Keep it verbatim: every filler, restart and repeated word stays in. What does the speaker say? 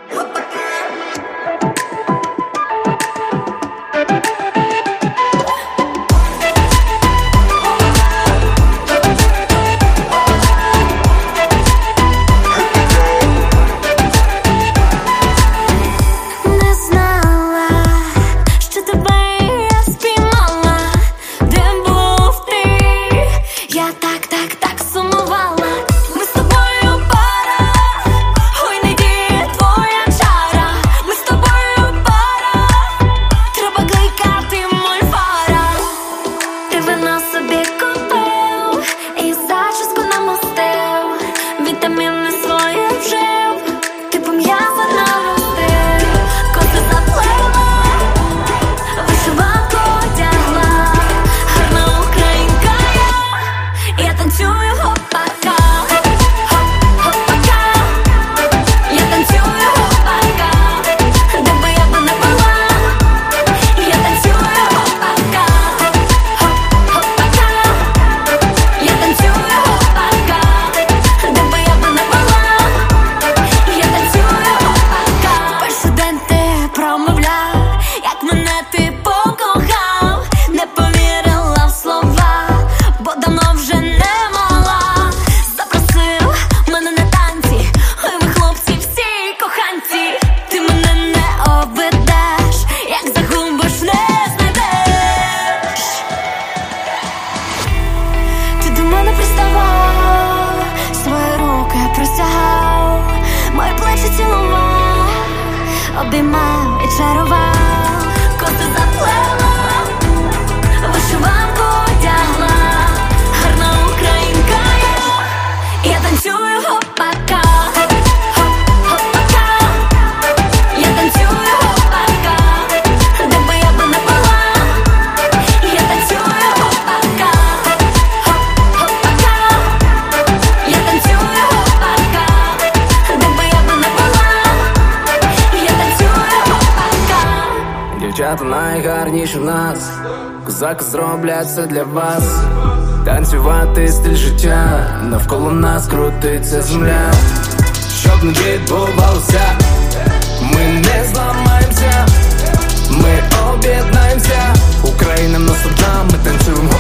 Обіймав і чарував, коси заплела, вишиванку одягла, гарна українка я, я танцюю гопака, гоп-гопака, я танцюю гопака, де би я би не була, я танцюю гопака, гоп-гопака, я танцюю гопака, де би я би не була. Дівчата найгарніші в нас, козаки зроблять все для вас. Танцювати стиль життя, навколо нас крутиться земля. Щоб не відбувалося, ми не зламаємося, ми об'єднаємося. Україна нас одна, ми танцюємо